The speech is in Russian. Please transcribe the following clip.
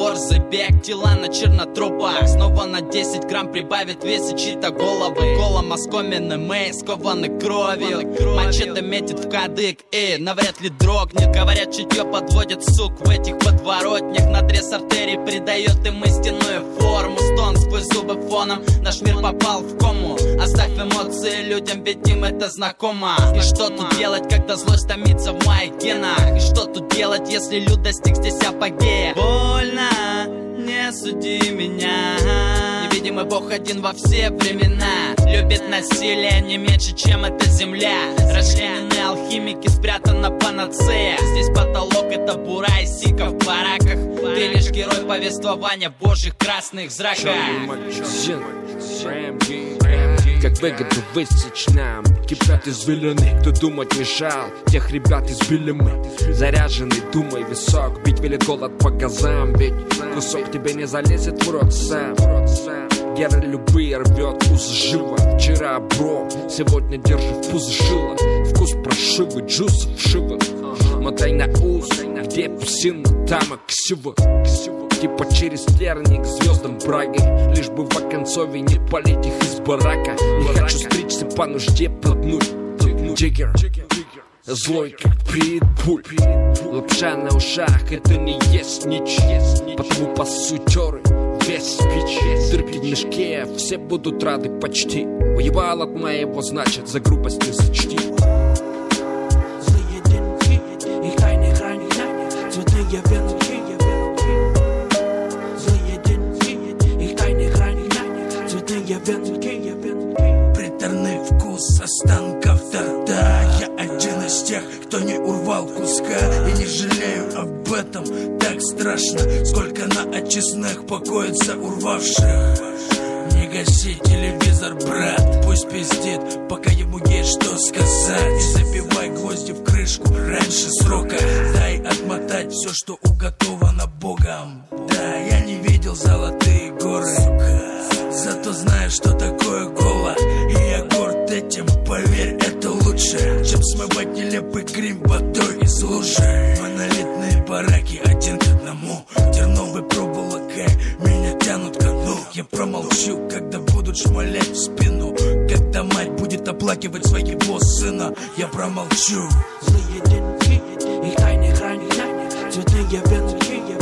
борзый бег, тела на чернотрупах. Снова на 10 грамм прибавит вес и чьи-то головы. Голом оскомены мы, скованы кровью. Мачете метит в кадык и навряд ли дрогнет. Говорят, чутье подводит сук в этих подворотнях. Надрез артерий придает им истинную форму. Стон сквозь зубы фоном, наш мир попал в кому. Оставь эмоции людям, ведь им это знакомо. И что тут делать, когда злость томится в моих генах? И что тут делать, если люд достиг здесь апогея? Больно, не суди меня. Невидимый Бог один во все времена. Любит насилие не меньше, чем эта земля. Расчленены алхимики, спрятана панацея. Здесь потолок, это бура и сика в бараках. Ты лишь герой повествования в божьих красных зраках. Как выгоду высечь нам. Кипят извилины, кто думать мешал. Тех ребят избили мы. Заряженный, думай, висок. Бить велит голод по газам. Ведь кусок тебе не залезет в рот сам. Геры любые рвет узы живо. Вчера бро, сегодня держи в пузо шило. Вкус прошивы, джус вшивы. Мотай на уз, где псина, там и ксива. Типа через терник звездам Праги. Лишь бы в Оконцове не полить их из барака. Не хочу стричься по нужде, проткнуть Джиггер, злой как питбуль. Лапша на ушах, это не есть ничего. Потому пассутеры весь спич. Дырки в мешке, все будут рады почти. Уебал от моего, значит, за грубость не зачти. Злые деньги, их тайны хранят, цветные венки. Приторный вкус останков торта. Я один из тех, кто не урвал куска. И не жалею об этом, так страшно. Сколько на очистных покоится урвавших. Не гаси телевизор, брат, пусть пиздит, пока ему есть что сказать. Не забивай гвозди в крышку раньше срока. Дай отмотать все, что уготовано Богом. Да, я не видел золотые горы, зато знаю, что такое голод. И я горд этим, поверь, это лучше, чем смывать нелепый грим водой из лужи. Монолитные бараки один к одному. Терновой проволокой меня тянут ко дну. Я промолчу, когда будут шмалять в спину. Когда мать будет оплакивать своего сына. Я промолчу. Злые деньги, их тайны хранят, цветные венки.